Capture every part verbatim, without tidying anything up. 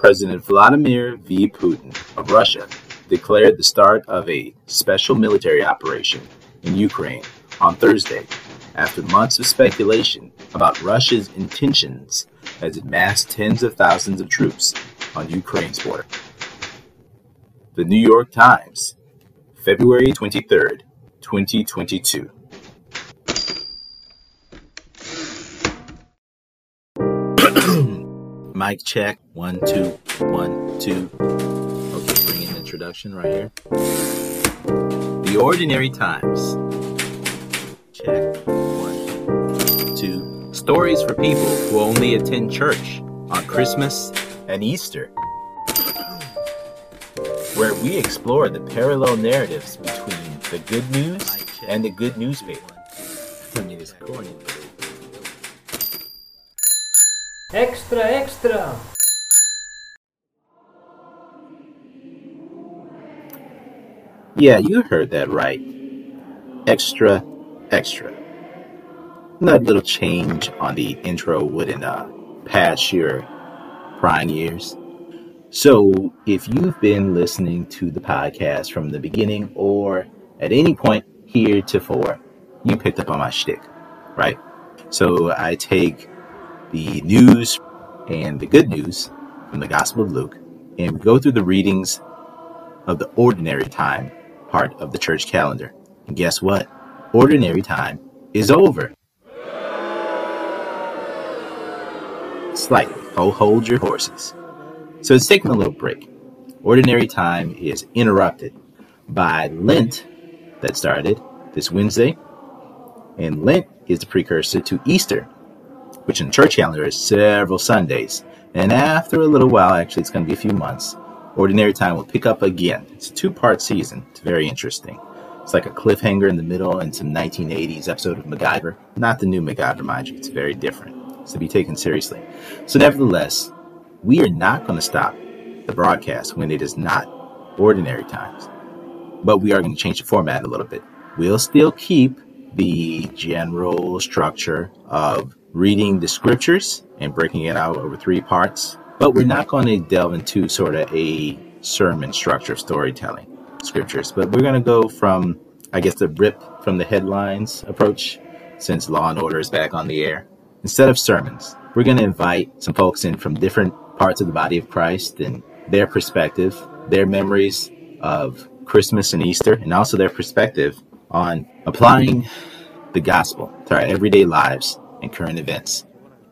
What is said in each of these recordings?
President Vladimir V. Putin of Russia declared the start of a special military operation in Ukraine on Thursday after months of speculation about Russia's intentions as it massed tens of thousands of troops on Ukraine's border. The New York Times, February twenty-third, twenty twenty-two. Mic check, one, two, one, two. Okay, bring in introduction right here. The Ordinary Times. Check, one, two. Stories for people who only attend church on Christmas and Easter, where we explore the parallel narratives between the good news and the good newspaper. I mean, it's corny. Extra, extra! Yeah, you heard that right. Extra, extra. That little change on the intro wouldn't uh, pass your prying ears. So, if you've been listening to the podcast from the beginning or at any point heretofore, you picked up on my shtick, right? So, I take the news and the good news from the Gospel of Luke and go through the readings of the Ordinary Time part of the church calendar. And guess what? Ordinary Time is over. Slightly. Oh, hold your horses. So it's taking a little break. Ordinary Time is interrupted by Lent that started this Wednesday. And Lent is the precursor to Easter, which in the church calendar is several Sundays. And after a little while, actually it's going to be a few months, Ordinary Time will pick up again. It's a two-part season. It's very interesting. It's like a cliffhanger in the middle and some nineteen eighties episode of MacGyver. Not the new MacGyver, mind you. It's very different. It's to be taken seriously. So nevertheless, we are not going to stop the broadcast when it is not Ordinary Times. But we are going to change the format a little bit. We'll still keep the general structure of reading the scriptures and breaking it out over three parts. But we're not going to delve into sort of a sermon structure of storytelling scriptures. But we're going to go from, I guess, the rip from the headlines approach, since Law and Order is back on the air. Instead of sermons, we're going to invite some folks in from different parts of the body of Christ and their perspective, their memories of Christmas and Easter, and also their perspective on applying the gospel to our everyday lives and current events.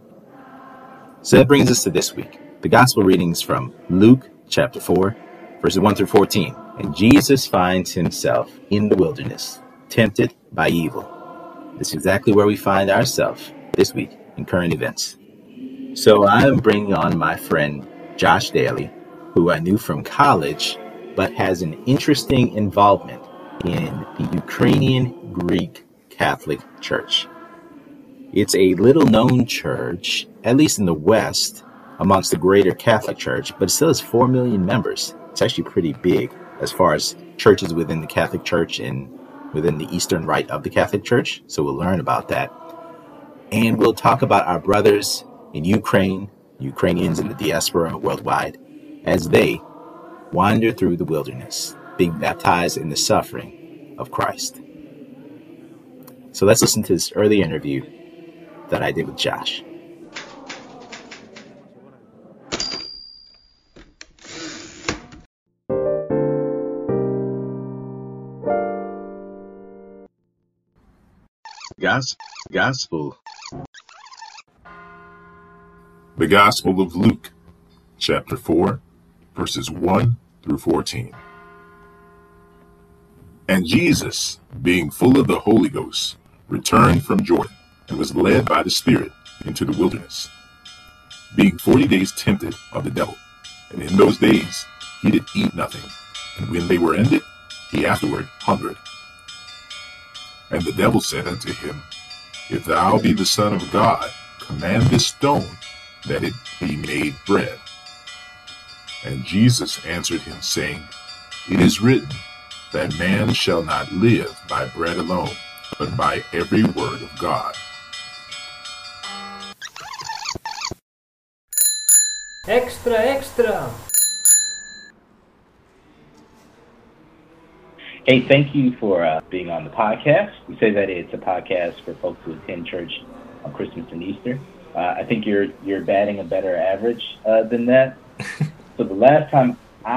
So that brings us to this week. The gospel readings from Luke chapter four, verses one through fourteen. And Jesus finds himself in the wilderness, tempted by evil. This is exactly where we find ourselves this week in current events. So I'm bringing on my friend Josh Daly, who I knew from college, but has an interesting involvement in the Ukrainian Greek Catholic Church. It's a little-known church, at least in the West, amongst the greater Catholic Church, but it still has four million members. It's actually pretty big as far as churches within the Catholic Church and within the Eastern Rite of the Catholic Church. So we'll learn about that. And we'll talk about our brothers in Ukraine, Ukrainians in the diaspora worldwide, as they wander through the wilderness, being baptized in the suffering of Christ. So let's listen to this early interview that I did with Josh. Gospel. Gospel. The Gospel of Luke, chapter four, verses one through fourteen. And Jesus, being full of the Holy Ghost, returned from Jordan, and was led by the Spirit into the wilderness, being forty days tempted of the devil. And in those days he did eat nothing, and when they were ended, he afterward hungered. And the devil said unto him, If thou be the Son of God, command this stone that it be made bread. And Jesus answered him, saying, It is written, that man shall not live by bread alone, but by every word of God. Extra, extra. Hey, thank you for uh, being on the podcast. We say that it's a podcast for folks who attend church on Christmas and Easter. Uh, I think you're you're batting a better average uh, than that. So the last time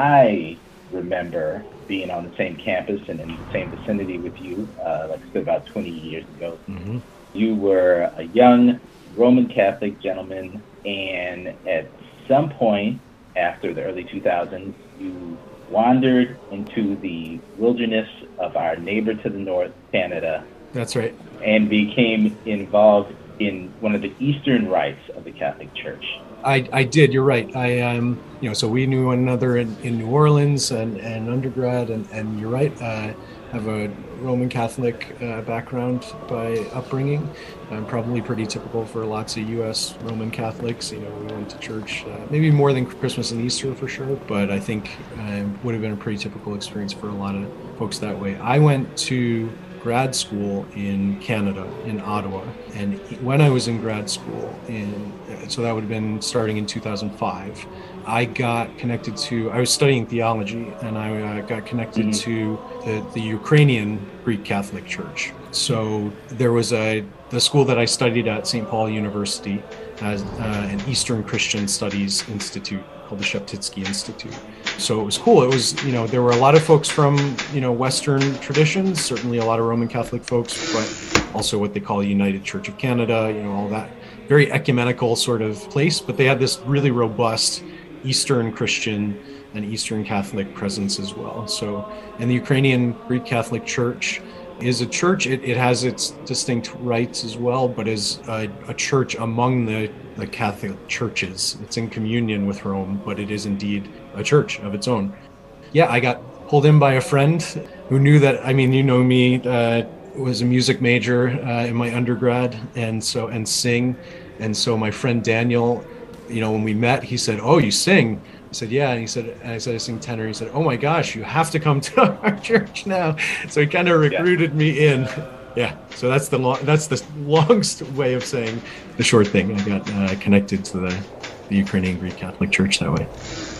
I remember being on the same campus and in the same vicinity with you, uh, like I said, about twenty years ago, mm-hmm. you were a young Roman Catholic gentleman, and at some point after the early two thousands, you wandered into the wilderness of our neighbor to the north, Canada. That's right. And became involved in one of the Eastern rites of the Catholic Church. I, I did. You're right. I um you know so we knew one another in, in New Orleans and, and undergrad, and, and you're right. I have a Roman Catholic uh, background by upbringing. I'm probably pretty typical for lots of U S Roman Catholics. You know, we went to church uh, maybe more than Christmas and Easter for sure, but I think uh, would have been a pretty typical experience for a lot of folks that way. I went to grad school in Canada, in Ottawa. And when I was in grad school, in so that would have been starting in two thousand five, I got connected to, I was studying theology, and I uh, got connected mm-hmm. to the, the Ukrainian Greek Catholic Church. So there was a, the school that I studied at Saint Paul University has uh, an Eastern Christian Studies Institute called the Sheptytsky Institute. So it was cool. It was, you know, there were a lot of folks from, you know, Western traditions, certainly a lot of Roman Catholic folks, but also what they call the United Church of Canada, you know, all that very ecumenical sort of place. But they had this really robust Eastern Christian and Eastern Catholic presence as well. So, and the Ukrainian Greek Catholic Church is a church. It, it has its distinct rites as well, but is a, a church among the, the Catholic churches. It's in communion with Rome, but it is indeed a church of its own. Yeah, I got pulled in by a friend who knew that, I mean, you know me, uh, was a music major uh, in my undergrad, and so, and sing. And so my friend Daniel, you know, when we met, he said, "Oh, you sing?" I said, "Yeah." And he said, and I said, "I sing tenor." He said, "Oh my gosh, you have to come to our church now." So he kind of recruited yeah. me in. Yeah. So that's the long, that's the longest way of saying the short thing. I got uh, connected to the, the Ukrainian Greek Catholic Church that way.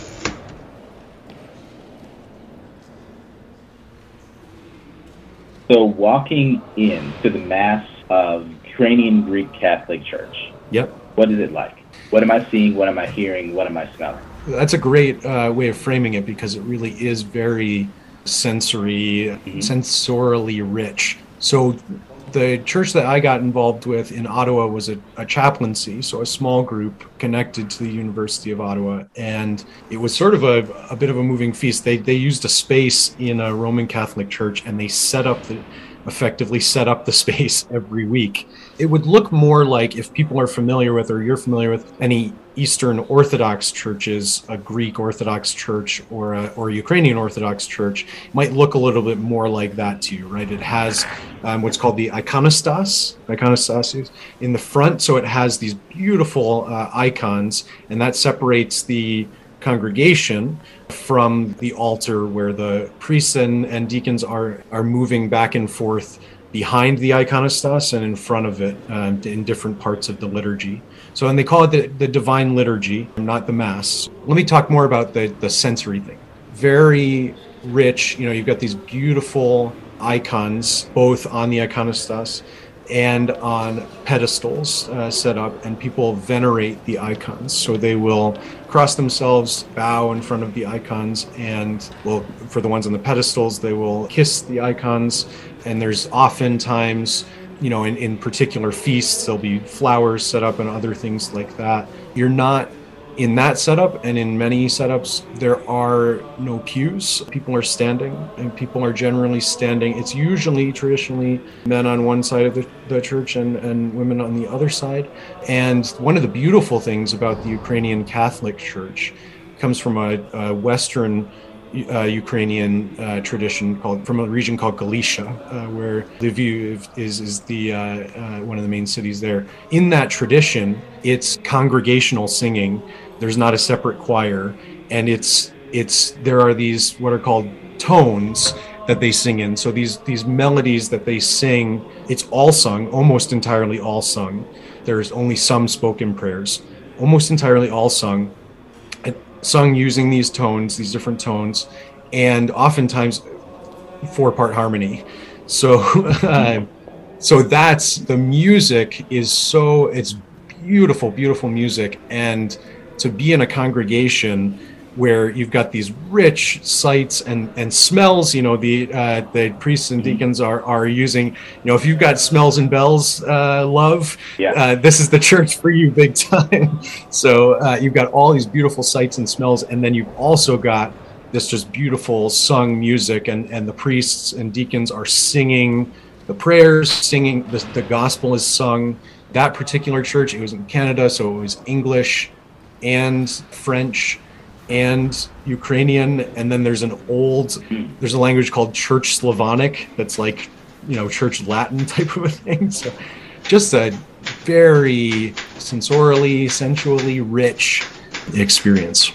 So walking into the Mass of Ukrainian Greek Catholic Church. Yep. What is it like? What am I seeing? What am I hearing? What am I smelling? That's a great uh, way of framing it, because it really is very sensory, mm-hmm. sensorially rich. So the church that I got involved with in Ottawa was a, a chaplaincy, so a small group connected to the University of Ottawa. And it was sort of a, a bit of a moving feast. They, they used a space in a Roman Catholic church, and they set up the effectively set up the space every week. It would look more like, if people are familiar with, or you're familiar with, any Eastern Orthodox churches, a Greek Orthodox church or a or a Ukrainian Orthodox church, it might look a little bit more like that to you, right? It has um, what's called the iconostas, iconostasis in the front. So it has these beautiful uh, icons, and that separates the congregation from the altar, where the priests and, and deacons are are moving back and forth behind the iconostas and in front of it um, in different parts of the liturgy. So, and they call it the, the divine liturgy, not the Mass. Let me talk more about the, the sensory thing. Very rich, you know, you've got these beautiful icons, both on the iconostas and on pedestals uh, set up, and people venerate the icons. So they will cross themselves, bow in front of the icons, and, well, for the ones on the pedestals, they will kiss the icons. And there's oftentimes, you know, in, in particular feasts, there'll be flowers set up and other things like that. You're not in that setup, and in many setups, there are no pews. People are standing, and people are generally standing. It's usually, traditionally, men on one side of the, the church and, and women on the other side. And one of the beautiful things about the Ukrainian Catholic Church comes from a, a Western uh, Ukrainian uh, tradition called, from a region called Galicia, uh, where Lviv is is the uh, uh, one of the main cities there. In that tradition, it's congregational singing. There's not a separate choir, and it's it's there are these what are called tones that they sing in. So these these melodies that they sing, it's all sung, almost entirely all sung. There's only some spoken prayers, almost entirely all sung. sung using these tones, these different tones, and oftentimes four-part harmony. So, uh, so that's the music is so it's beautiful, beautiful music, and to be in a congregation where you've got these rich sights and, and smells, you know, the uh, the priests and deacons are, are using, you know, if you've got smells and bells, uh, love, Yeah. uh, this is the church for you big time. So uh, you've got all these beautiful sights and smells, and then you've also got this just beautiful sung music, and, and the priests and deacons are singing the prayers, singing, the, the gospel is sung. That particular church, it was in Canada, so it was English and French and Ukrainian, and then there's an old there's a language called Church Slavonic that's like, you know, Church Latin type of a thing. So just a very sensorially, sensually rich experience.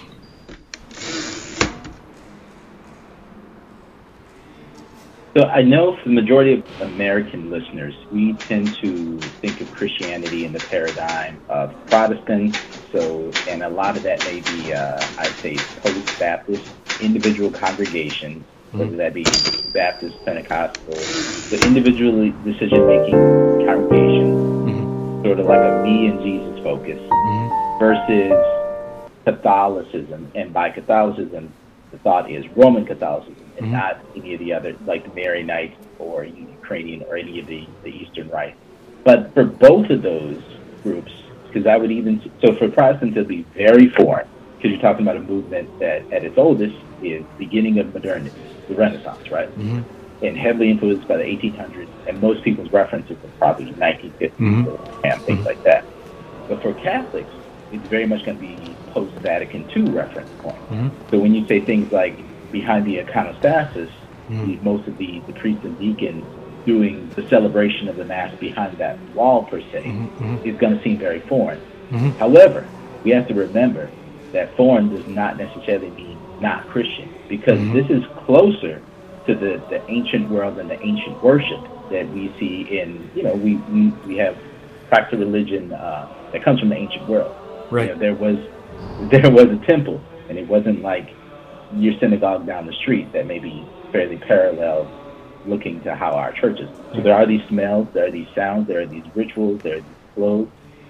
So I know for the majority of American listeners, we tend to think of Christianity in the paradigm of Protestant. So, and a lot of that may be, uh, I'd say, post-Baptist individual congregations, whether that be Baptist, Pentecostal, the individual decision-making congregations, mm-hmm. sort of like a me and Jesus focus, mm-hmm. versus Catholicism. And by Catholicism, the thought is Roman Catholicism, and mm-hmm. not any of the other, like the Maronite or Ukrainian or any of the, the Eastern Rite. But for both of those groups, because I would even, so for Protestants, it'll be very foreign, because you're talking about a movement that at its oldest is beginning of modernity, the Renaissance, right? Mm-hmm. And heavily influenced by the eighteen hundreds, and most people's references are probably nineteen fifties mm-hmm. and things mm-hmm. like that. But for Catholics, it's very much going to be post-Vatican two reference point. Mm-hmm. So when you say things like behind the iconostasis, mm-hmm. the, most of the, the priests and deacons doing the celebration of the Mass behind that wall, per se, mm-hmm. is going to seem very foreign. Mm-hmm. However, we have to remember that foreign does not necessarily mean not Christian, because mm-hmm. this is closer to the, the ancient world and the ancient worship that we see in, you know, we, we, we have practical religion uh, that comes from the ancient world. Right. You know, there was there was a temple, and it wasn't like your synagogue down the street that may be fairly parallel looking to how our churches. So there are these smells, there are these sounds, there are these rituals, there are these flows.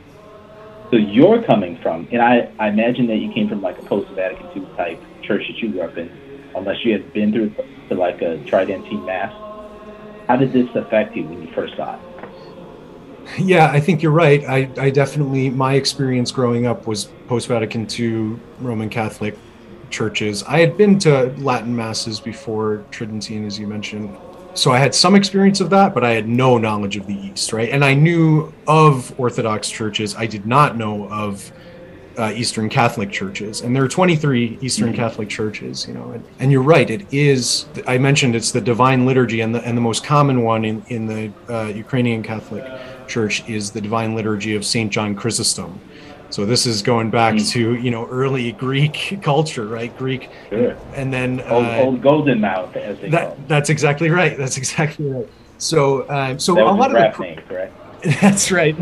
So you're coming from, and I, I imagine that you came from like a post-Vatican two type church that you grew up in, unless you had been through to like a Tridentine Mass. How did this affect you when you first saw it? Yeah, I think you're right. I, I definitely, my experience growing up was post-Vatican two Roman Catholic churches. I had been to Latin Masses before Tridentine, as you mentioned. So I had some experience of that, but I had no knowledge of the East, right? And I knew of Orthodox churches. I did not know of uh, Eastern Catholic churches. And there are twenty-three Eastern mm-hmm. Catholic churches, you know. And, and you're right, it is, I mentioned it's the Divine Liturgy, and the, and the most common one in, in the uh, Ukrainian Catholic Church is the Divine Liturgy of Saint John Chrysostom. So this is going back mm. to, you know, early Greek culture, right? Greek, sure. and then old, uh, old golden mouth, as they that, call it. That's exactly right. That's exactly right. So, um, so that was a lot his of rap the, name, correct? That's right.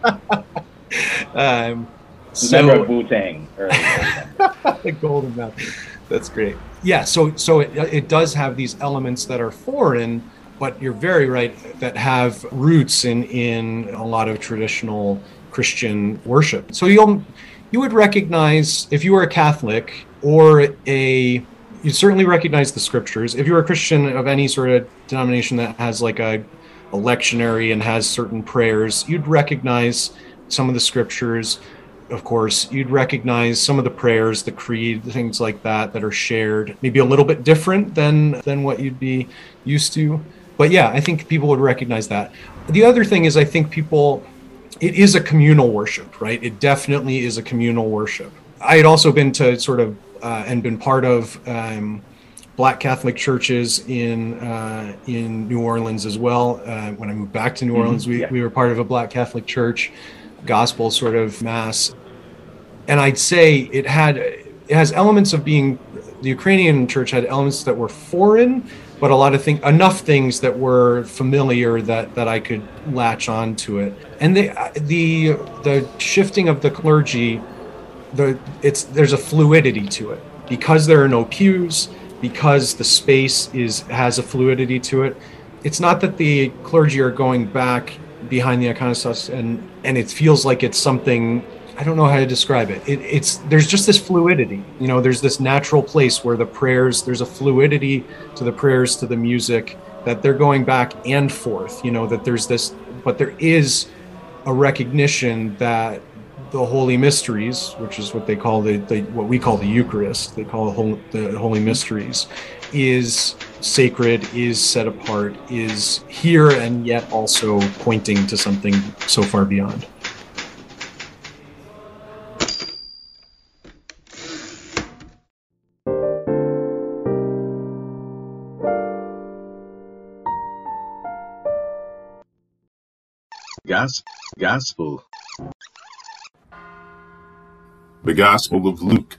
um, so Remember Wu-Tang early. The golden mouth. That's great. Yeah. So, so it, it does have these elements that are foreign, but you're very right, that have roots in in a lot of traditional Christian worship. So you'll you would recognize, if you were a Catholic or a, you certainly recognize the scriptures. If you're a Christian of any sort of denomination that has like a, a lectionary and has certain prayers, you'd recognize some of the scriptures. Of course, you'd recognize some of the prayers, the creed, things like that that are shared, maybe a little bit different than than what you'd be used to. But yeah, I think people would recognize that. The other thing is, I think people, it is a communal worship, right? It definitely is a communal worship. I had also been to sort of, uh, and been part of um, Black Catholic churches in uh, in New Orleans as well. Uh, when I moved back to New mm-hmm. Orleans, we, yeah. we were part of a Black Catholic church, gospel sort of mass. And I'd say it had, it has elements of being, the Ukrainian church had elements that were foreign, but a lot of things, enough things that were familiar that, that I could latch on to it. And the, the the shifting of the clergy the it's there's a fluidity to it because there are no pews, because the space is has a fluidity to it. It's not that the clergy are going back behind the iconostas and and it feels like it's something, I don't know how to describe it. it it's there's just this fluidity, you know, there's this natural place where the prayers, there's a fluidity to the prayers, to the music, that they're going back and forth, you know, that there's this, but there is a recognition that the holy mysteries, which is what they call the, the what we call the Eucharist, they call the holy, the holy mysteries, is sacred, is set apart, is here, and yet also pointing to something so far beyond. Gos- Gospel. The Gospel of Luke.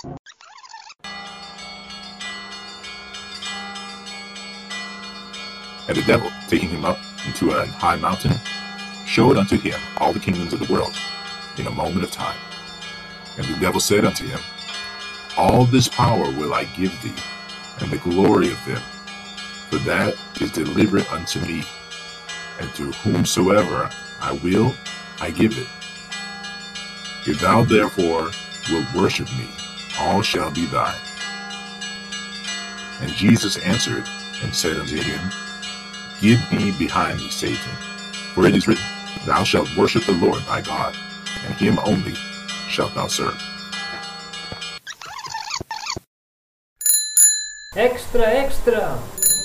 And the devil, taking him up into a high mountain, showed unto him all the kingdoms of the world in a moment of time. And the devil said unto him, All this power will I give thee, and the glory of them, for that is delivered unto me, and to whomsoever I will, I give it. If thou therefore wilt worship me, all shall be thine. And Jesus answered and said unto him, Get thee behind me, Satan, for it is written, Thou shalt worship the Lord thy God, and him only shalt thou serve. Extra, extra!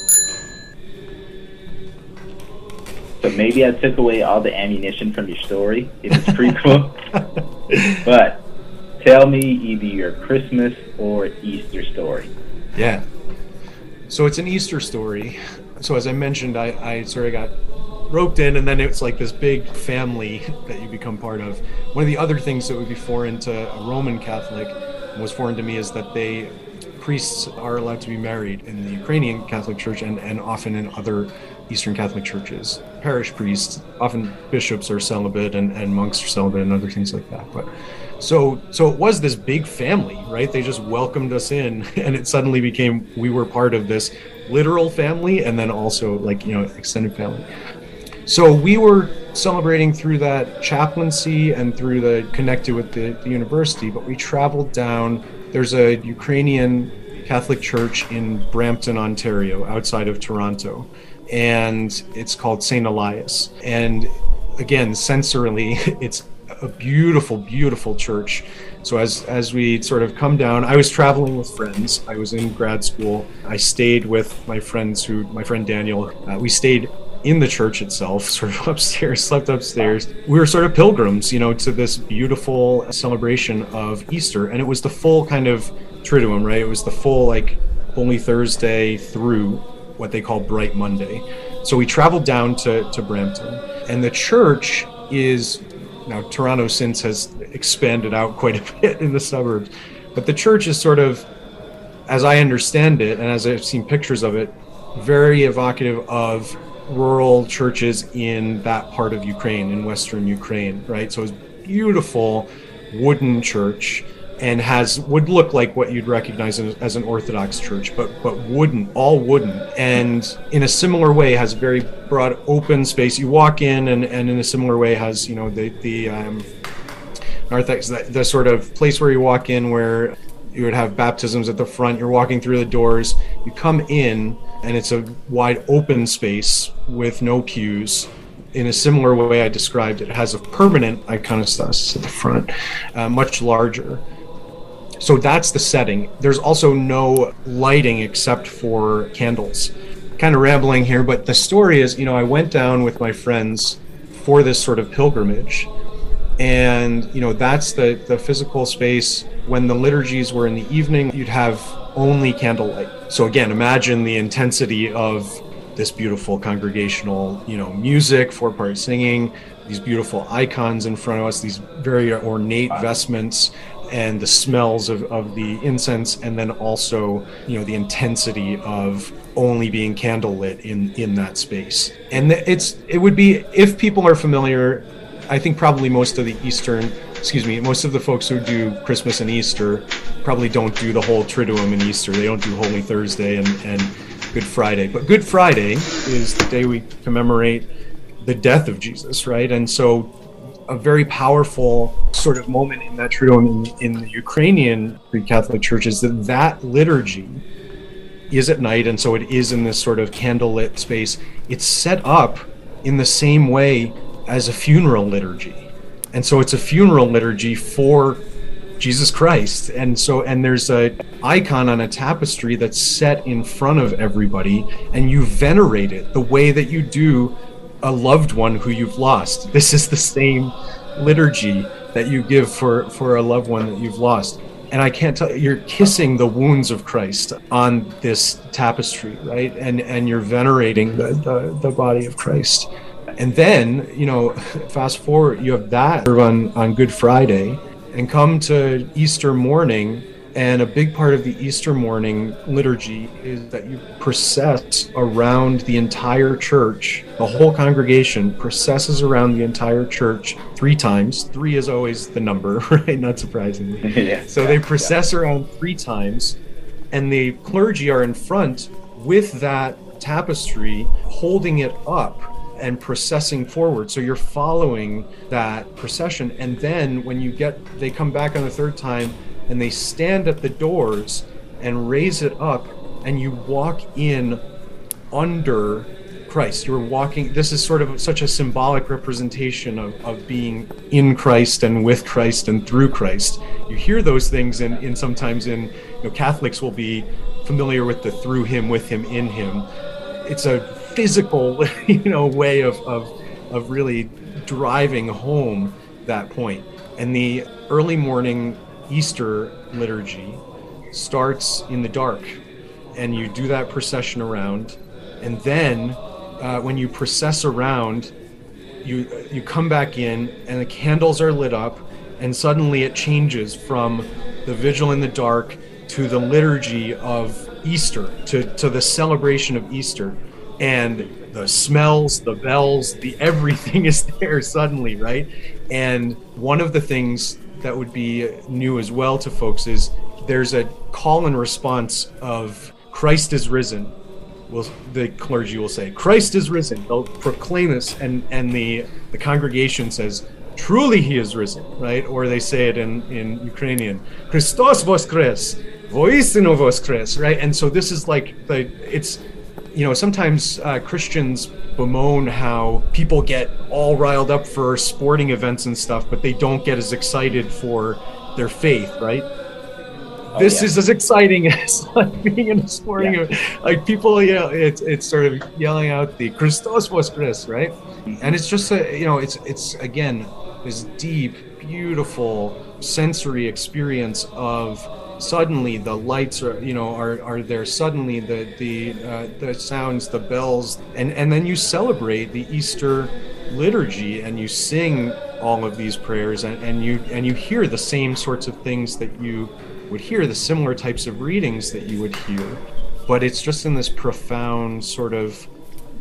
So maybe I took away all the ammunition from your story if it's prequel. But tell me either your Christmas or Easter story. Yeah. So it's an Easter story. So as I mentioned, I, I sort of got roped in, and then it's like this big family that you become part of. One of the other things that would be foreign to a Roman Catholic, and was foreign to me, is that they priests are allowed to be married in the Ukrainian Catholic Church and, and often in other Eastern Catholic churches. Parish priests, often bishops are celibate and, and monks are celibate and other things like that. But so so it was this big family, right? They just welcomed us in, and it suddenly became, we were part of this literal family and then also like, you know, extended family. So we were celebrating through that chaplaincy and through the connected with the, the university, but we traveled down. There's a Ukrainian Catholic church in Brampton, Ontario, outside of Toronto, and it's called Saint Elias. And again, sensorily, it's a beautiful, beautiful church. So as as we sort of come down, I was traveling with friends. I was in grad school. I stayed with my friends who, my friend Daniel, uh, we stayed in the church itself, sort of upstairs, slept upstairs. We were sort of pilgrims, you know, to this beautiful celebration of Easter. And it was the full kind of Triduum, right? It was the full like Holy Thursday through what they call Bright Monday. So we traveled down to, to Brampton. And the church is, now Toronto since has expanded out quite a bit in the suburbs, but the church is sort of, as I understand it, and as I've seen pictures of it, very evocative of rural churches in that part of Ukraine, in Western Ukraine, right? So it's beautiful wooden church and has, would look like what you'd recognize as, as an Orthodox church, but but wooden, all wooden. And in a similar way has very broad open space. You walk in and, and in a similar way has, you know, the, the um, narthex, the, the sort of place where you walk in where you would have baptisms at the front. You're walking through the doors, you come in, and it's a wide open space with no pews. In a similar way I described it, it has a permanent iconostas at the front, uh, much larger. So that's the setting. There's also no lighting except for candles. Kind of rambling here, but the story is, you know, I went down with my friends for this sort of pilgrimage. And, you know, that's the, the physical space. When the liturgies were in the evening, you'd have only candlelight. So again, imagine the intensity of this beautiful congregational, you know, music, four-part singing, these beautiful icons in front of us, these very ornate vestments, and the smells of, of the incense, and then also, you know, the intensity of only being candlelit in, in that space. And it's it would be, if people are familiar, I think probably most of the Eastern, excuse me, most of the folks who do Christmas and Easter probably don't do the whole Triduum in Easter. They don't do Holy Thursday and, and Good Friday. But Good Friday is the day we commemorate the death of Jesus, right? And so a very powerful sort of moment in that Triduum in, in the Ukrainian Greek Catholic Church is that that liturgy is at night, and so it is in this sort of candlelit space. It's set up in the same way as a funeral liturgy. And so it's a funeral liturgy for Jesus Christ. And so, and there's a icon on a tapestry that's set in front of everybody, and you venerate it the way that you do a loved one who you've lost. This is the same liturgy that you give for, for a loved one that you've lost. And I can't tell you, you're kissing the wounds of Christ on this tapestry, right? And and you're venerating the, the, the body of Christ. And then, you know, fast forward, you have that on, on Good Friday, and come to Easter morning. And a big part of the Easter morning liturgy is that you process around the entire church. The whole congregation processes around the entire church three times. Three is always the number, right? Not surprisingly. Yeah. So they process around three times, and the clergy are in front with that tapestry, holding it up and processing forward. So you're following that procession. And then when you get, they come back on the third time, and they stand at the doors and raise it up, and you walk in under Christ. You're walking, this is sort of such a symbolic representation of, of being in Christ and with Christ and through Christ. You hear those things in, in sometimes in, you know, Catholics will be familiar with the through him, with him, in him. It's a physical, you know, way of, of, of really driving home that point. And the early morning Easter liturgy starts in the dark, and you do that procession around, and then uh, when you process around, you you come back in, and the candles are lit up, and suddenly it changes from the vigil in the dark to the liturgy of Easter, to, to the celebration of Easter. And the smells, the bells, the everything is there suddenly, right? And one of the things that would be new as well to folks is there's a call and response of Christ is risen. Well, the clergy will say, Christ is risen. They'll proclaim this, and, and the, the congregation says, truly he is risen, right? Or they say it in, in Ukrainian, Christos voskres, voistino voskres, right? And so this is like, the it's, you know, sometimes uh, Christians bemoan how people get all riled up for sporting events and stuff, but they don't get as excited for their faith, right? Oh, this yeah. is as exciting as like being in a sporting yeah. event. Like people, you know, it's it's sort of yelling out the Christos voskres, right? And it's just a, you know, it's it's again this deep, beautiful sensory experience of suddenly the lights are, you know, are, are there. Suddenly the the uh, the sounds, the bells, and and then you celebrate the Easter liturgy, and you sing all of these prayers, and, and you and you hear the same sorts of things that you would hear, the similar types of readings that you would hear, but it's just in this profound sort of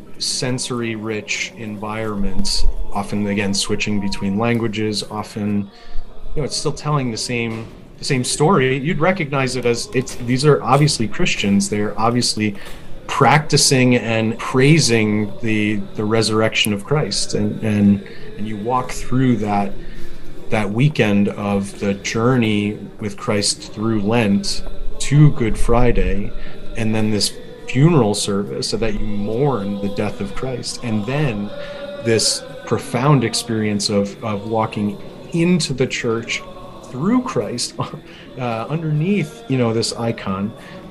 sensory rich environment, often again switching between languages, often, you know, it's still telling the same the same story. You'd recognize it as, it's these are obviously Christians. They're obviously practicing and praising the the resurrection of Christ, and and and you walk through that that weekend of the journey with Christ through Lent to Good Friday, and then this funeral service so that you mourn the death of Christ, and then this profound experience of of walking into the church through Christ, uh, underneath, you know, this icon,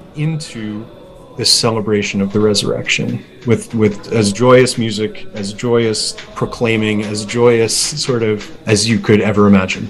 into this celebration of the resurrection, with with as joyous music, as joyous proclaiming, as joyous sort of as you could ever imagine.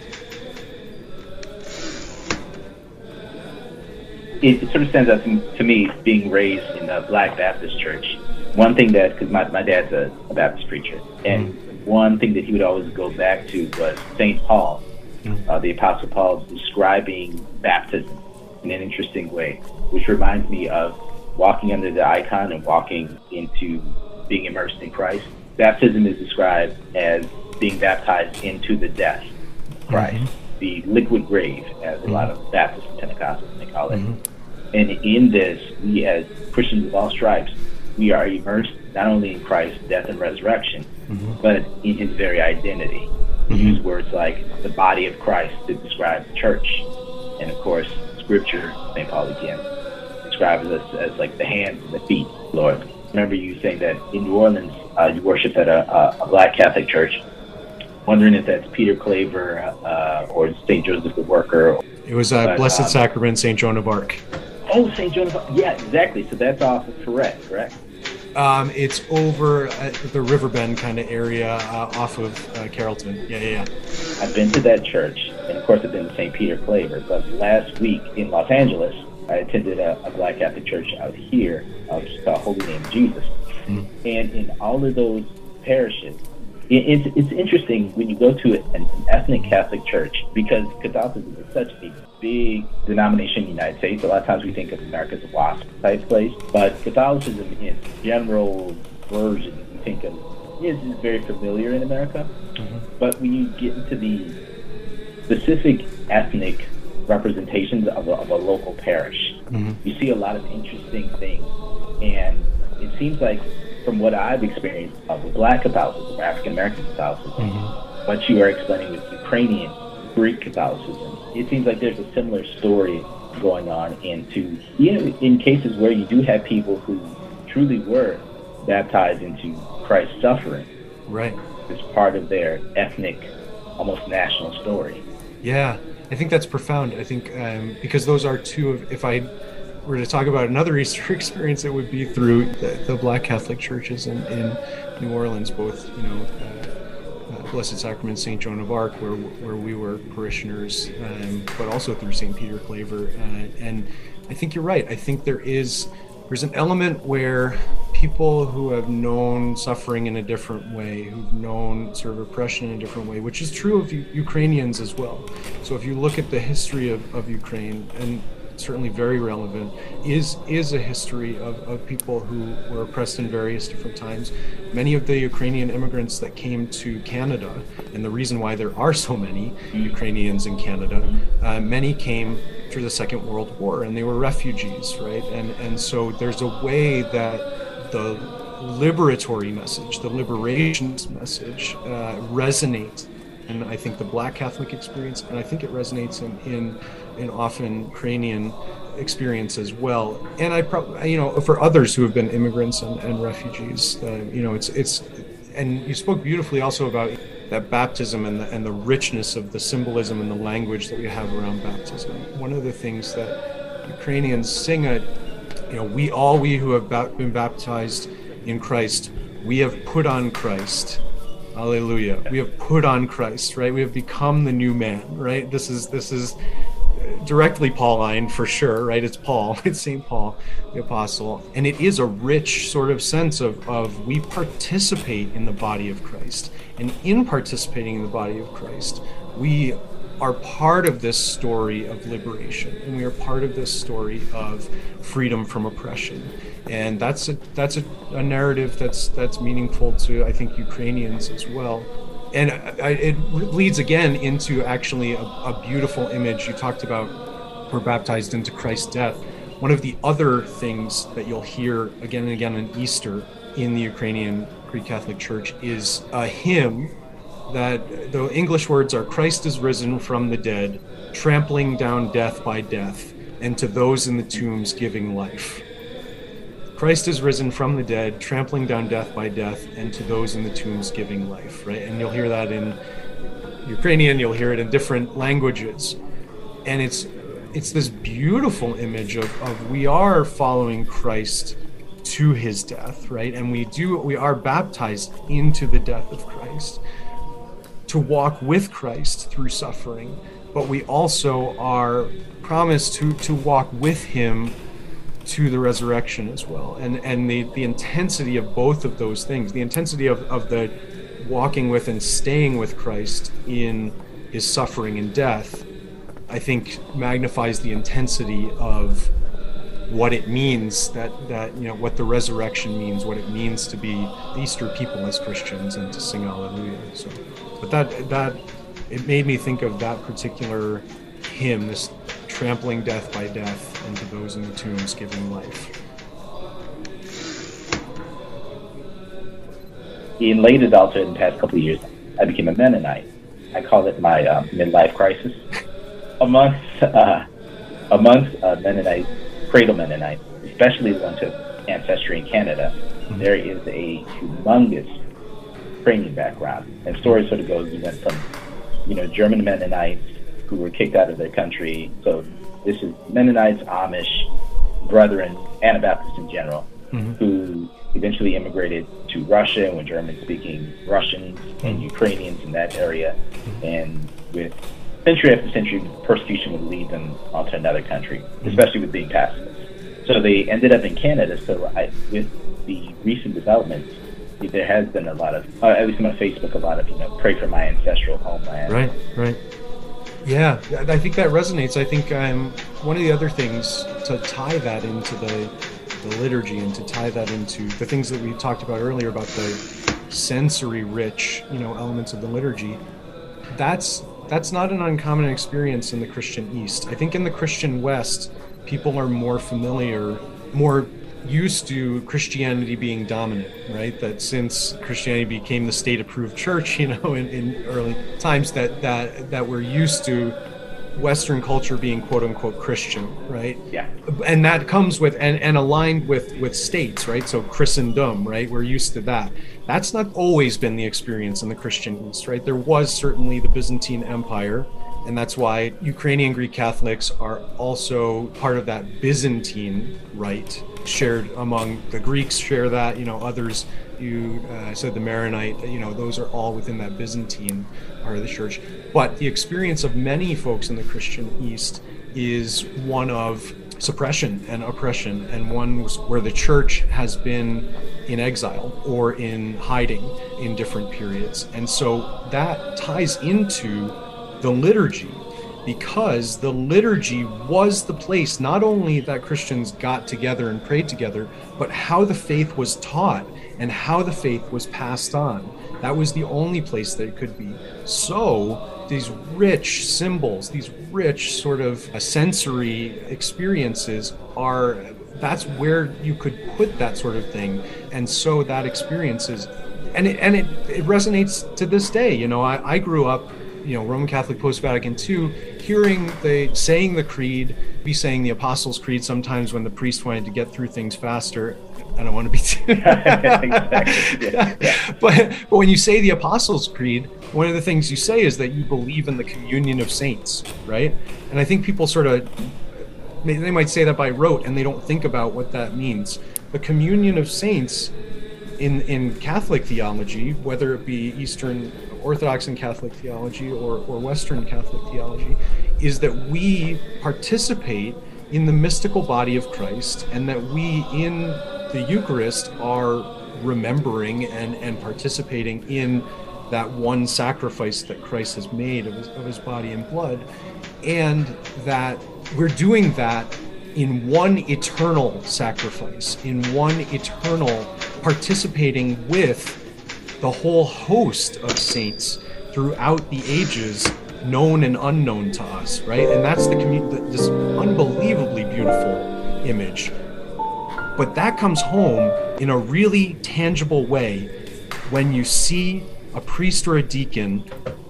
It, it sort of stands out to, to me, being raised in a Black Baptist church. One thing that, because my, my dad's a, a Baptist preacher, and mm. one thing that he would always go back to was Saint Paul. Uh, the Apostle Paul describing baptism in an interesting way, which reminds me of walking under the icon and walking into being immersed in Christ. Baptism is described as being baptized into the death of Christ, mm-hmm. the liquid grave, as mm-hmm. a lot of Baptists and Pentecostals may call it. Mm-hmm. And in this, we as Christians of all stripes, we are immersed not only in Christ's death and resurrection, mm-hmm. but in his very identity. We mm-hmm. use words like the body of Christ to describe the church. And of course, Scripture, Saint Paul again, describes us as like the hands and the feet, Lord. Remember you saying that in New Orleans, uh, you worship at a, a, a black Catholic church. Wondering if that's Peter Claver uh, or Saint Joseph the Worker. It was uh, but, Blessed um, Sacrament, Saint Joan of Arc. Oh, Saint Joan of Arc. Yeah, exactly. So that's off of Ferret, correct? Um, it's over at the Riverbend kind of area uh, off of uh, Carrollton. Yeah, yeah, yeah. I've been to that church, and of course I've been to Saint Peter Claver, but last week in Los Angeles, I attended a, a black Catholic church out here, uh, which is called Holy Name of Jesus. Mm-hmm. And in all of those parishes, it, it's, it's interesting when you go to an, an ethnic Catholic church, because Catholicism is such a big denomination in the United States. A lot of times we think of America as a WASP type place, but Catholicism in general version we think of is, is very familiar in America. Mm-hmm. But when you get into the specific ethnic representations of a, of a local parish, mm-hmm. you see a lot of interesting things. And it seems like, from what I've experienced of the black Catholicism, African American Catholicism, mm-hmm. what you are explaining with Ukrainian, Greek Catholicism, it seems like there's a similar story going on into, you know, in cases where you do have people who truly were baptized into Christ's suffering. Right. As part of their ethnic, almost national story. Yeah, I think that's profound. I think um, because those are two of, if I were to talk about another Easter experience, it would be through the, the black Catholic churches in, in New Orleans, both, you know, uh, uh, Blessed Sacrament, Saint Joan of Arc, where where we were parishioners, um, but also through Saint Peter Claver. Uh, and I think you're right. I think there is, there's an element where people who have known suffering in a different way, who've known sort of oppression in a different way, which is true of U- Ukrainians as well. So if you look at the history of, of Ukraine, and certainly very relevant, is is a history of, of people who were oppressed in various different times. Many of the Ukrainian immigrants that came to Canada, and the reason why there are so many Ukrainians in Canada, uh, many came through the Second World War, and they were refugees, right? And and so there's a way that the liberatory message, the liberations message, uh, resonates. And I think the Black Catholic experience, and I think it resonates in in, in often Ukrainian experience as well. And I probably, you know, for others who have been immigrants and, and refugees, uh, you know, it's it's, and you spoke beautifully also about that baptism and the and the richness of the symbolism and the language that we have around baptism. One of the things that Ukrainians sing at, you know, we all we who have ba- been baptized in Christ, we have put on Christ. Hallelujah. We have put on Christ, right? We have become the new man, right? This is this is directly Pauline for sure, right? It's Paul, it's Saint Paul, the apostle. And it is a rich sort of sense of, of we participate in the body of Christ. And in participating in the body of Christ, we are part of this story of liberation, and we are part of this story of freedom from oppression. And that's a that's a, a narrative that's that's meaningful to, I think, Ukrainians as well. And I, it leads again into actually a, a beautiful image. You talked about we're baptized into Christ's death. One of the other things that you'll hear again and again on Easter in the Ukrainian Greek Catholic Church is a hymn that the English words are, Christ is risen from the dead, trampling down death by death, and to those in the tombs giving life. Christ is risen from the dead, trampling down death by death, and to those in the tombs giving life, right? And you'll hear that in Ukrainian, you'll hear it in different languages. And it's it's this beautiful image of, of we are following Christ to his death, right? And we do we are baptized into the death of Christ, to walk with Christ through suffering, but we also are promised to to walk with him to the resurrection as well. And and the, the intensity of both of those things, the intensity of, of the walking with and staying with Christ in his suffering and death, I think magnifies the intensity of what it means, that that you know what the resurrection means, what it means to be Easter people as Christians, and to sing Alleluia. So, but that that it made me think of that particular hymn, this trampling death by death, and to those in the tombs giving life. In late adulthood, in the past couple of years, I became a Mennonite. I call it my um, midlife crisis. Amongst uh, amongst uh, Mennonite, cradle Mennonites, especially the ones who have ancestry in Canada, mm-hmm. there is a humongous training background. And story sort of goes, you went from, you know, German Mennonites who were kicked out of their country. So this is Mennonites, Amish, Brethren, Anabaptists in general, mm-hmm. who eventually immigrated to Russia and were German-speaking Russians mm-hmm. and Ukrainians in that area. Mm-hmm. And with century after century, persecution would lead them onto another country, mm-hmm. especially with being pacifists. So they ended up in Canada. So I, with the recent developments, there has been a lot of, uh, at least on my Facebook, a lot of, you know, pray for my ancestral homeland. Right, right. Yeah, I think that resonates. I think um, one of the other things to tie that into the, the liturgy and to tie that into the things that we talked about earlier about the sensory-rich, you know, elements of the liturgy, that's that's not an uncommon experience in the Christian East. I think in the Christian West, people are more familiar, more used to Christianity being dominant, right? That since Christianity became the state-approved church, you know, in, in early times, that that that we're used to Western culture being quote unquote Christian, right? Yeah. And that comes with and, and aligned with with states, right? So Christendom, right? We're used to that. That's not always been the experience in the Christian East, right? There was certainly the Byzantine Empire, and that's why Ukrainian Greek Catholics are also part of that Byzantine rite, shared among the Greeks, share that, you know, others, you uh, said the Maronite, you know, those are all within that Byzantine part of the church. But the experience of many folks in the Christian East is one of suppression and oppression, and one where the church has been in exile or in hiding in different periods. And so that ties into the liturgy, because the liturgy was the place not only that Christians got together and prayed together, but how the faith was taught and how the faith was passed on. That was the only place that it could be. So these rich symbols, these rich sort of sensory experiences are, that's where you could put that sort of thing. And so that experience is, and it, and it, it resonates to this day. You know, I, I grew up, you know, Roman Catholic post-Vatican two, hearing the saying the creed, be saying the Apostles' Creed sometimes when the priest wanted to get through things faster. I don't want to be too exactly. yeah. Yeah. But, but when you say the Apostles' Creed, one of the things you say is that you believe in the communion of saints, right? And I think people sort of, they might say that by rote and they don't think about what that means. The communion of saints in, in Catholic theology, whether it be Eastern Orthodox and Catholic theology or, or Western Catholic theology, is that we participate in the mystical body of Christ, and that we in the Eucharist are remembering and, and participating in that one sacrifice that Christ has made of his, of his body and blood, and that we're doing that in one eternal sacrifice, in one eternal participating with the whole host of saints throughout the ages, known and unknown to us, right? And that's the commu- this unbelievably beautiful image. But that comes home in a really tangible way when you see a priest or a deacon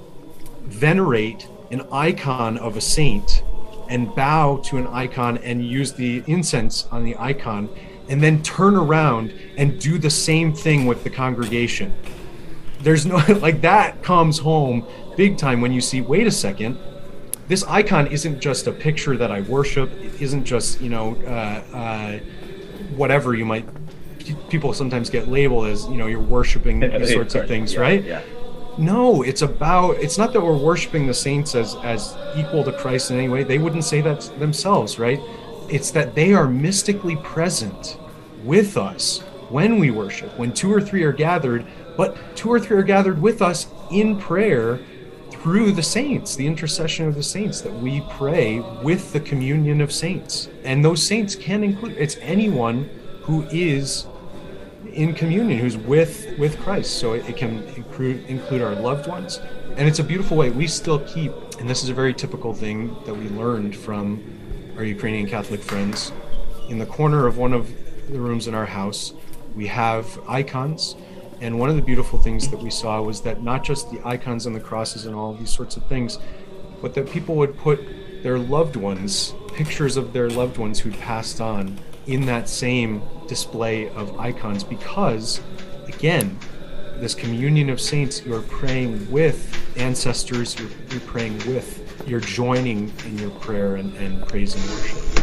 venerate an icon of a saint and bow to an icon and use the incense on the icon, and then turn around and do the same thing with the congregation. There's no, like, that comes home big time when you see, wait a second, this icon isn't just a picture that I worship. It isn't just, you know, uh, uh, whatever you might, people sometimes get labeled as, you know, you're worshiping these sorts of things, yeah, right? Yeah. No, it's about, it's not that we're worshiping the saints as, as equal to Christ in any way. They wouldn't say that themselves, right? It's that they are mystically present with us when we worship, when two or three are gathered, but two or three are gathered with us in prayer through the saints, the intercession of the saints, that we pray with the communion of saints. And those saints can include, it's anyone who is in communion, who's with with Christ. So it, it can include include our loved ones. And it's a beautiful way. We still keep, and this is a very typical thing that we learned from our Ukrainian Catholic friends, in the corner of one of the rooms in our house, we have icons. And one of the beautiful things that we saw was that not just the icons and the crosses and all these sorts of things, but that people would put their loved ones, pictures of their loved ones who'd passed on, in that same display of icons, because, again, this communion of saints, you're praying with ancestors, you're, you're praying with, you're joining in your prayer and, and praise and worship.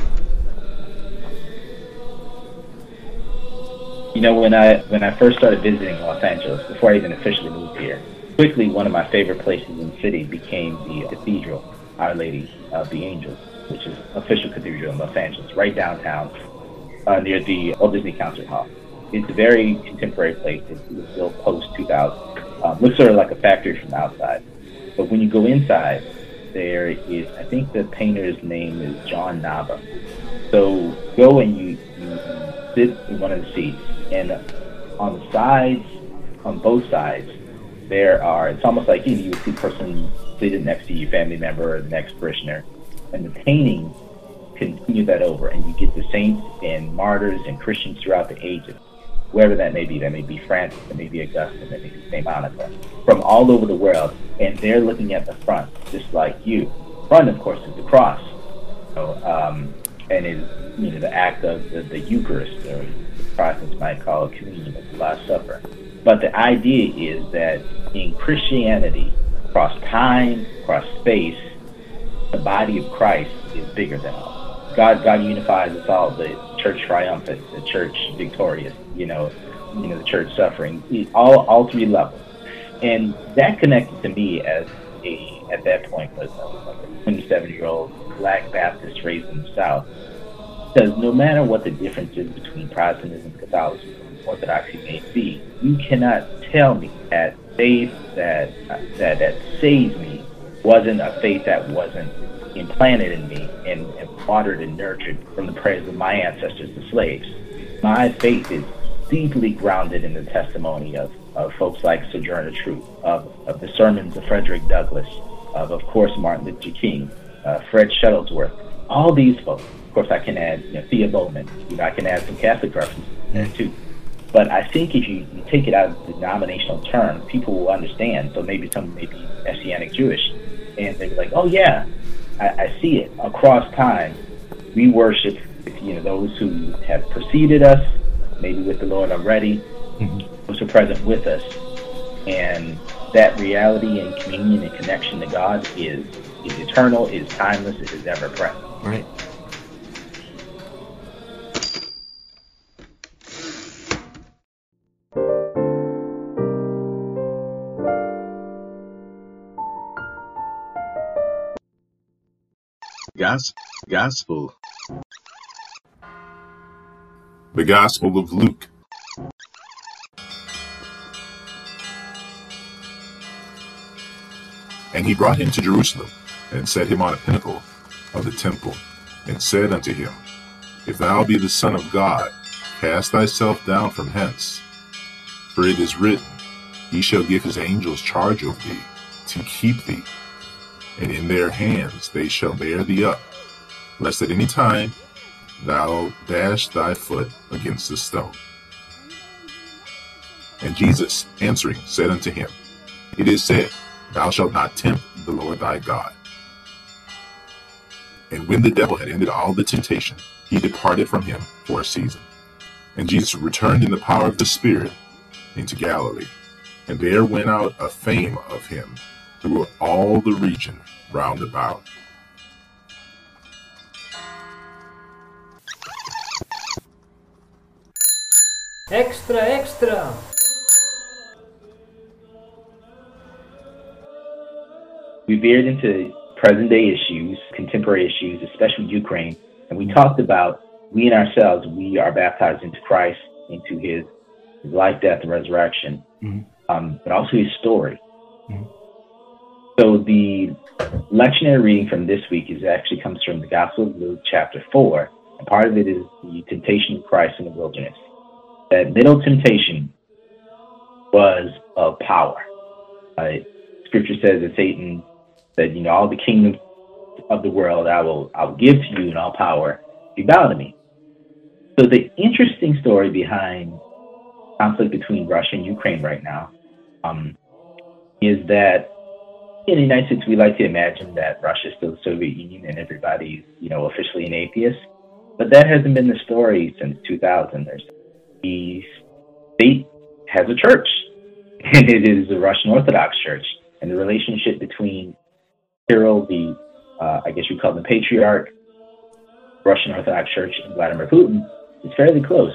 You know, when I when I first started visiting Los Angeles, before I even officially moved here, quickly one of my favorite places in the city became the Cathedral, Our Lady of the Angels, which is official cathedral in Los Angeles, right downtown, uh, near the Walt Disney Concert Hall. It's a very contemporary place. It was built post two thousand. Um, looks sort of like a factory from outside. But when you go inside, there is, I think the painter's name is John Nava. So go and you, you sit in one of the seats, and on the sides, on both sides, there are, it's almost like, you know, you would see a person seated next to you, family member or the next parishioner, and the paintings continue that over, and you get the saints and martyrs and Christians throughout the ages, wherever that may be. That may be Francis, that may be Augustine, that may be Saint Monica, from all over the world, and they're looking at the front, just like you. Front, of course, is the cross, so, um, and is, you know, the act of the, the Eucharist, or Protestants might call it communion, the Last Supper. But the idea is that in Christianity, across time, across space, the body of Christ is bigger than all. God, God unifies us all. The church triumphant, the church victorious, you know, you know, the church suffering, all, all three levels. And that connected to me as a, at that point, was a, like a twenty-seven-year-old Black Baptist raised in the South. Because no matter what the difference is between Protestantism, Catholicism, Orthodoxy may be, you cannot tell me that faith that that that saved me wasn't a faith that wasn't implanted in me and, and watered and nurtured from the prayers of my ancestors, the slaves. My faith is deeply grounded in the testimony of, of folks like Sojourner Truth, of, of the sermons of Frederick Douglass, of, of course, Martin Luther King, uh, Fred Shuttlesworth, all these folks. Of course, I can add, you know, Thea Bowman. You know, I can add some Catholic references there too. But I think if you, you take it out of the denominational term, people will understand. So maybe someone may be Messianic Jewish, and they're like, "Oh yeah, I, I see it across time. We worship, you know, those who have preceded us, maybe with the Lord already, mm-hmm. those who are present with us, and that reality and communion and connection to God is is eternal, is timeless, it is ever present." Right. Gospel. Gospel. The Gospel of Luke. And he brought him to Jerusalem, and set him on a pinnacle of the temple, and said unto him, If thou be the Son of God, cast thyself down from hence. For it is written, He shall give his angels charge over thee, to keep thee, and in their hands they shall bear thee up, lest at any time thou dash thy foot against a stone. And Jesus answering said unto him, It is said, Thou shalt not tempt the Lord thy God. And when the devil had ended all the temptation, he departed from him for a season. And Jesus returned in the power of the Spirit into Galilee, and there went out a fame of him through all the region round about. Extra, extra! We veered into present-day issues, contemporary issues, especially Ukraine, and we talked about we in ourselves, we are baptized into Christ, into his, his life, death, and resurrection, mm-hmm. um, but also his story. Mm-hmm. So the lectionary reading from this week is actually comes from the Gospel of Luke, chapter four. And part of it is the temptation of Christ in the wilderness. That middle temptation was of power. Uh, scripture says that Satan said, you know, all the kingdoms of the world I will I will give to you and all power, if you bow to me. So the interesting story behind conflict between Russia and Ukraine right now um, is that in the United States, we like to imagine that Russia is still the Soviet Union and everybody's, you know, officially an atheist. But that hasn't been the story since two thousand. There's, the state has a church, and it is the Russian Orthodox Church. And the relationship between Kirill, the, uh, I guess you call him the patriarch, Russian Orthodox Church, and Vladimir Putin is fairly close.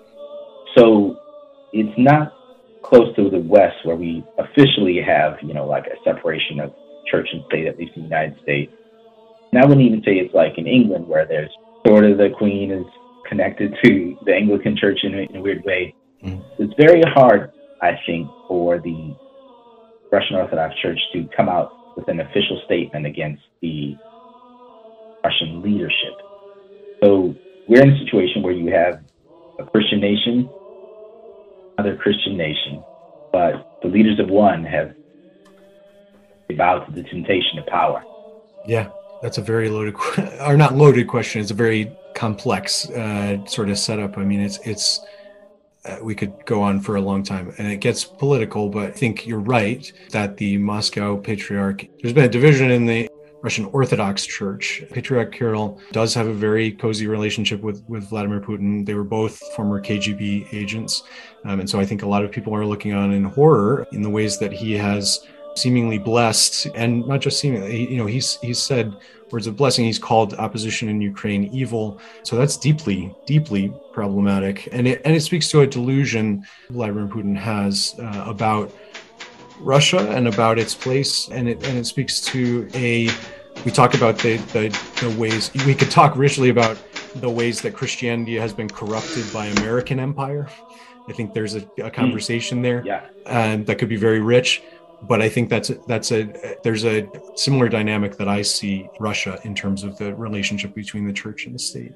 So it's not close to the West, where we officially have, you know, like a separation of church and state, at least in the United States. And I wouldn't even say it's like in England, where there's sort of the Queen is connected to the Anglican Church in a, in a weird way. Mm. It's very hard, I think, for the Russian Orthodox Church to come out with an official statement against the Russian leadership. So we're in a situation where you have a Christian nation, another Christian nation, but the leaders of one have bowed to the temptation of power. Yeah, that's a very loaded, or not loaded question. It's a very complex uh, sort of setup. I mean, it's it's uh, we could go on for a long time, and it gets political. But I think you're right that the Moscow Patriarch, there's been a division in the Russian Orthodox Church. Patriarch Kirill does have a very cozy relationship with, with Vladimir Putin. They were both former K G B agents. Um, and so I think a lot of people are looking on in horror in the ways that he has seemingly blessed, and not just seemingly, you know, he's he's said words of blessing. He's called opposition in Ukraine evil. So that's deeply, deeply problematic. And it, and it speaks to a delusion Vladimir Putin has uh, about Russia and about its place. And it, and it speaks to a, we talk about the, the, the ways, we could talk richly about the ways that Christianity has been corrupted by American empire. I think there's a, a conversation there yeah. um, that could be very rich. But I think that's a, that's a there's a similar dynamic that I see Russia in terms of the relationship between the church and the state.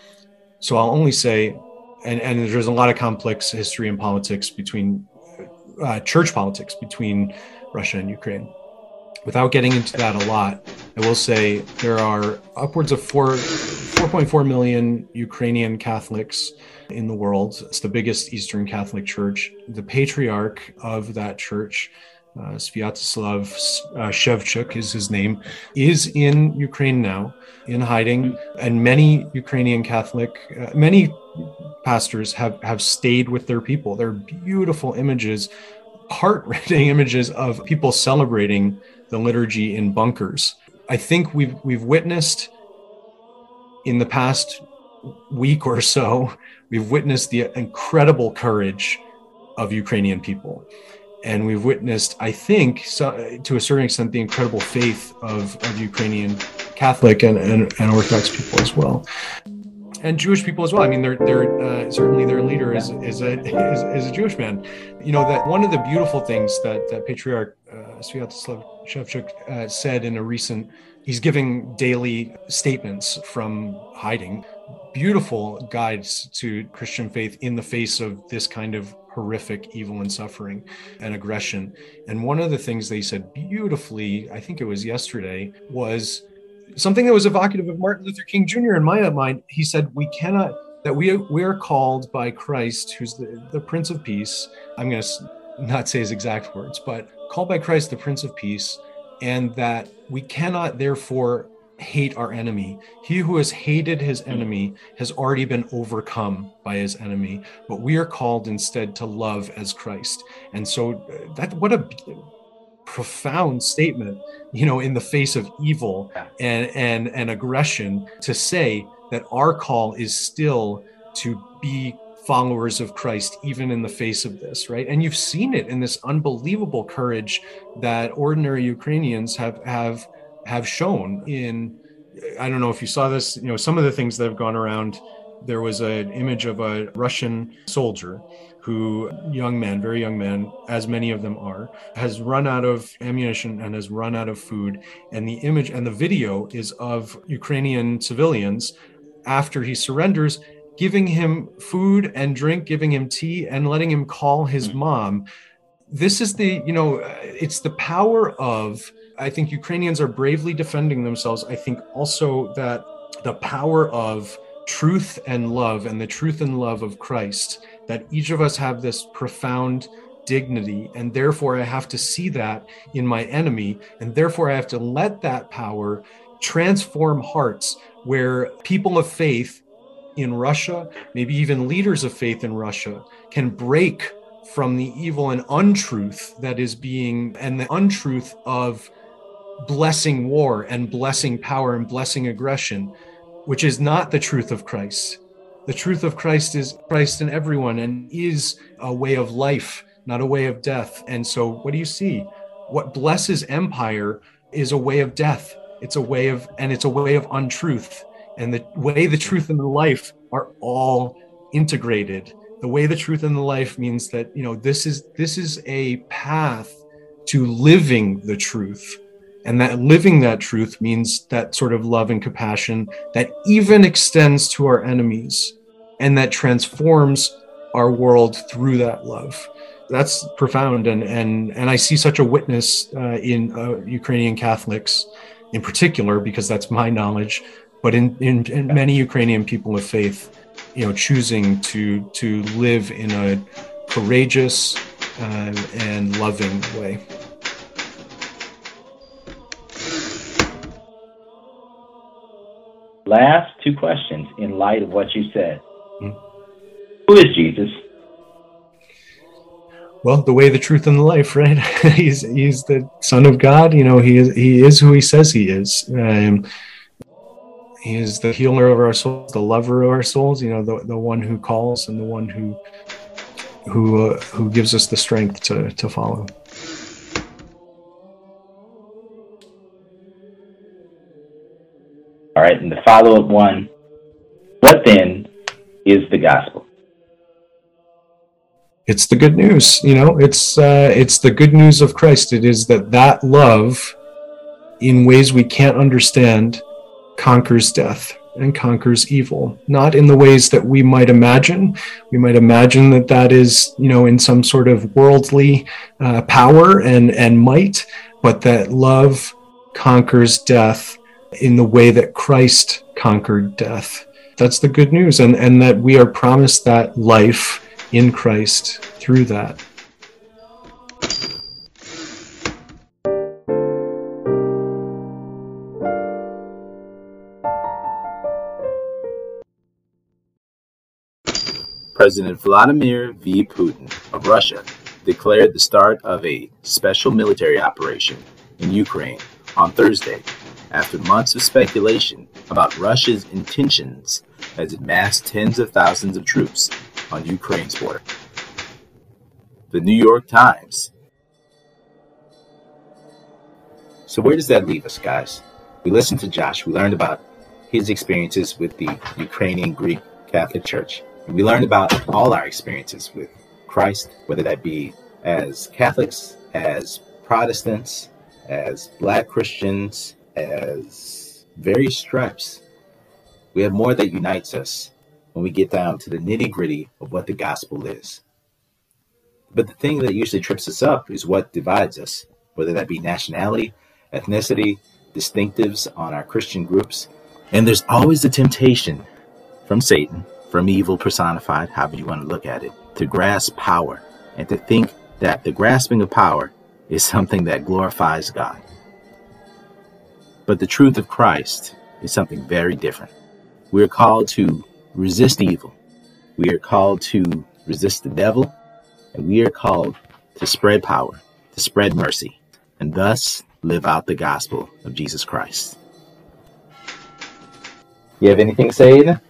So I'll only say, and, and there's a lot of complex history and politics between uh, church politics between Russia and Ukraine. Without getting into that a lot, I will say there are upwards of four, four point four million Ukrainian Catholics in the world. It's the biggest Eastern Catholic church. The patriarch of that church, Uh, Sviatoslav uh, Shevchuk is his name, is in Ukraine now, in hiding. And many Ukrainian Catholic, uh, many pastors have, have stayed with their people. There are beautiful images, heart-rending images of people celebrating the liturgy in bunkers. I think we've we've witnessed in the past week or so, we've witnessed the incredible courage of Ukrainian people. And we've witnessed, I think, so, to a certain extent, the incredible faith of, of Ukrainian Catholic and, and, and Orthodox people as well, and Jewish people as well. I mean, they're, they're uh, certainly their leader is is a is, is a Jewish man. You know, that one of the beautiful things that that Patriarch uh, Sviatoslav Shevchuk uh, said in a recent, he's giving daily statements from hiding, beautiful guides to Christian faith in the face of this kind of horrific evil and suffering and aggression. And one of the things they said beautifully, I think it was yesterday, was something that was evocative of Martin Luther King Junior in my mind. He said, we cannot, that we, we are called by Christ, who's the, the Prince of Peace. I'm going to not say his exact words, but called by Christ, the Prince of Peace, and that we cannot therefore hate our enemy. He who has hated his enemy has already been overcome by his enemy, but we are called instead to love as Christ. And so that, what a profound statement, you know, in the face of evil and, and, and aggression, to say that our call is still to be followers of Christ, even in the face of this, right? And you've seen it in this unbelievable courage that ordinary Ukrainians have, have, have shown in, I don't know if you saw this, you know, some of the things that have gone around there was an image of a Russian soldier who, young man, very young man, as many of them are, has run out of ammunition and has run out of food. And the image and the video is of Ukrainian civilians after he surrenders, giving him food and drink, giving him tea, and letting him call his mom. This is the, you know, it's the power of, I think Ukrainians are bravely defending themselves. I think also that the power of truth and love, and the truth and love of Christ, that each of us have this profound dignity, and therefore I have to see that in my enemy, and therefore I have to let that power transform hearts where people of faith in Russia, maybe even leaders of faith in Russia, can break from the evil and untruth that is being, and the untruth of blessing war and blessing power and blessing aggression, which is not the truth of Christ. The truth of Christ is Christ in everyone and is a way of life, not a way of death. And so what do you see? What blesses empire is a way of death. It's a way of, and it's a way of untruth. And the way the truth and the life are all integrated. The way the truth and the life means that, you know, this is this is a path to living the truth. And that living that truth means that sort of love and compassion that even extends to our enemies and that transforms our world through that love. That's profound. And and and I see such a witness uh, in uh, Ukrainian Catholics in particular, because that's my knowledge, but in, in, in many Ukrainian people of faith, you know, choosing to to live in a courageous uh, and loving way. Last two questions in light of what you said. Hmm. Who is Jesus? Well, the way, the truth, and the life, right? he's he's the Son of God. You know, he is he is who he says he is. Um, he is the healer of our souls, the lover of our souls. You know, the the one who calls and the one who who uh, who gives us the strength to to follow. All right, and the follow-up one, what then is the gospel? It's the good news, you know, it's uh, it's the good news of Christ. It is that that love, in ways we can't understand, conquers death and conquers evil. Not in the ways that we might imagine. We might imagine that that is, you know, in some sort of worldly uh, power and, and might, but that love conquers death in the way that Christ conquered death. That's the good news, and, and that we are promised that life in Christ through that. President Vladimir V. Putin of Russia declared the start of a special military operation in Ukraine on Thursday, after months of speculation about Russia's intentions as it massed tens of thousands of troops on Ukraine's border. The New York Times. So where does that leave us, guys? We listened to Josh. We learned about his experiences with the Ukrainian Greek Catholic Church. And we learned about all our experiences with Christ, whether that be as Catholics, as Protestants, as Black Christians, as various stripes. We have more that unites us when we get down to the nitty-gritty of what the gospel is. But the thing that usually trips us up is what divides us, whether that be nationality, ethnicity, distinctives on our Christian groups. And there's always the temptation from Satan, from evil personified, however you want to look at it, to grasp power and to think that the grasping of power is something that glorifies God. But the truth of Christ is something very different. We are called to resist evil. We are called to resist the devil. And we are called to spread power, to spread mercy, and thus live out the gospel of Jesus Christ. You have anything to say, Aiden?